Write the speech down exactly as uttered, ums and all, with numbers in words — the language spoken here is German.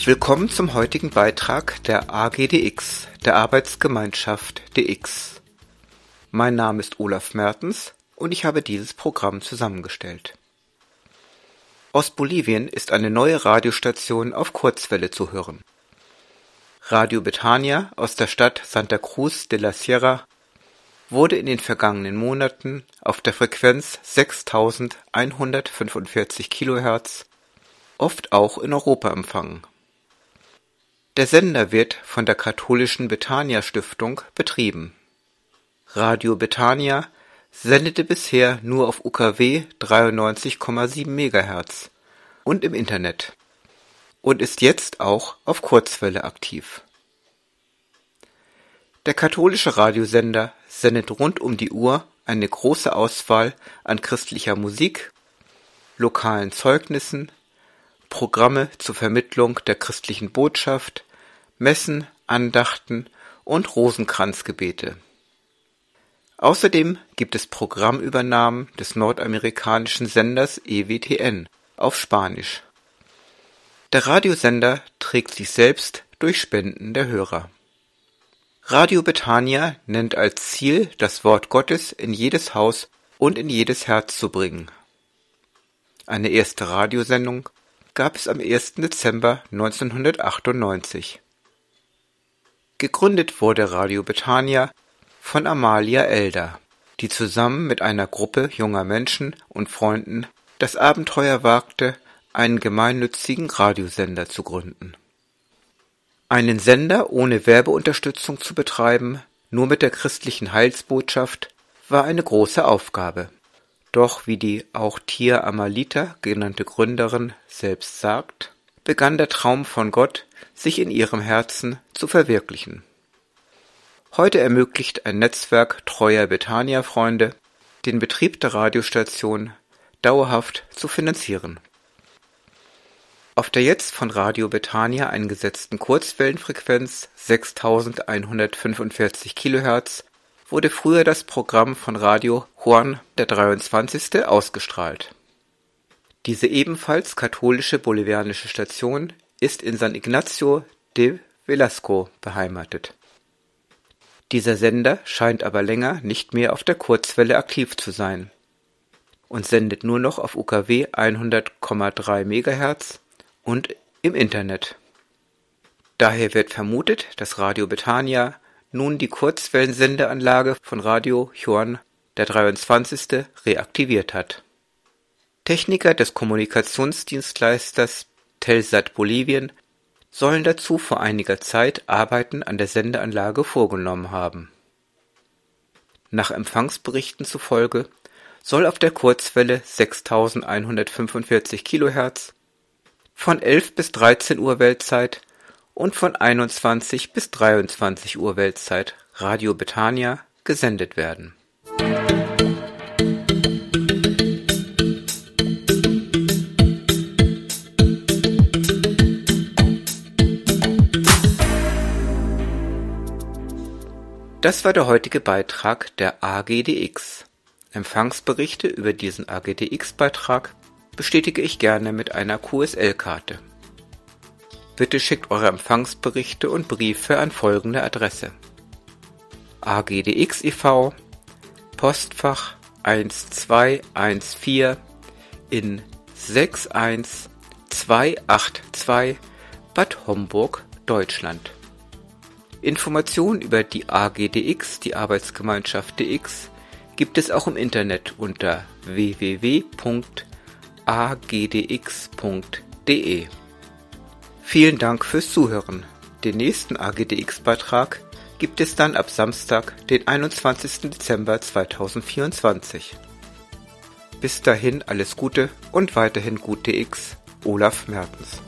Willkommen zum heutigen Beitrag der A G D X, der Arbeitsgemeinschaft D X. Mein Name ist Olaf Mertens und ich habe dieses Programm zusammengestellt. Aus Bolivien ist eine neue Radiostation auf Kurzwelle zu hören. Radio Betania aus der Stadt Santa Cruz de la Sierra wurde in den vergangenen Monaten auf der Frequenz sechstausendeinhundertfünfundvierzig Kilohertz, oft auch in Europa empfangen. Der Sender wird von der katholischen Betania Stiftung betrieben. Radio Betania sendete bisher nur auf U K W dreiundneunzig Komma sieben Megahertz und im Internet und ist jetzt auch auf Kurzwelle aktiv. Der katholische Radiosender sendet rund um die Uhr eine große Auswahl an christlicher Musik, lokalen Zeugnissen, Programme zur Vermittlung der christlichen Botschaft, Messen, Andachten und Rosenkranzgebete. Außerdem gibt es Programmübernahmen des nordamerikanischen Senders E W T N auf Spanisch. Der Radiosender trägt sich selbst durch Spenden der Hörer. Radio Betania nennt als Ziel, das Wort Gottes in jedes Haus und in jedes Herz zu bringen. Eine erste Radiosendung gab es am ersten Dezember neunzehnhundertachtundneunzig. Gegründet wurde Radio Betania von Amalia Elder, die zusammen mit einer Gruppe junger Menschen und Freunden das Abenteuer wagte, einen gemeinnützigen Radiosender zu gründen. Einen Sender ohne Werbeunterstützung zu betreiben, nur mit der christlichen Heilsbotschaft, war eine große Aufgabe. Doch wie die auch Tia Amalita genannte Gründerin selbst sagt, begann der Traum von Gott, sich in ihrem Herzen zu verwirklichen. Heute ermöglicht ein Netzwerk treuer Betania-Freunde, den Betrieb der Radiostation dauerhaft zu finanzieren. Auf der jetzt von Radio Betania eingesetzten Kurzwellenfrequenz sechstausendeinhundertfünfundvierzig Kilohertz wurde früher das Programm von Radio Juan der dreiundzwanzigste ausgestrahlt. Diese ebenfalls katholische bolivianische Station ist in San Ignacio de Velasco beheimatet. Dieser Sender scheint aber länger nicht mehr auf der Kurzwelle aktiv zu sein und sendet nur noch auf U K W hundert Komma drei Megahertz und im Internet. Daher wird vermutet, dass Radio Betania nun die Kurzwellensendeanlage von Radio Juan der dreiundzwanzigste reaktiviert hat. Techniker des Kommunikationsdienstleisters Telsat Bolivien sollen dazu vor einiger Zeit Arbeiten an der Sendeanlage vorgenommen haben. Nach Empfangsberichten zufolge soll auf der Kurzwelle sechstausendeinhundertfünfundvierzig Kilohertz von elf bis dreizehn Uhr Weltzeit und von einundzwanzig bis dreiundzwanzig Uhr Weltzeit Radio Betania gesendet werden. Das war der heutige Beitrag der A G D X. Empfangsberichte über diesen A G D X-Beitrag bestätige ich gerne mit einer Q S L-Karte. Bitte schickt eure Empfangsberichte und Briefe an folgende Adresse: A G D X e V, Postfach eins zwei eins vier in sechs eins zwei acht zwei Bad Homburg, Deutschland. Informationen über die A G D X, die Arbeitsgemeinschaft D X, gibt es auch im Internet unter w w w punkt a g d x punkt d e. Vielen Dank fürs Zuhören. Den nächsten A G D X-Beitrag gibt es dann ab Samstag, den einundzwanzigsten Dezember zweitausendvierundzwanzig. Bis dahin alles Gute und weiterhin gut D X, Olaf Mertens.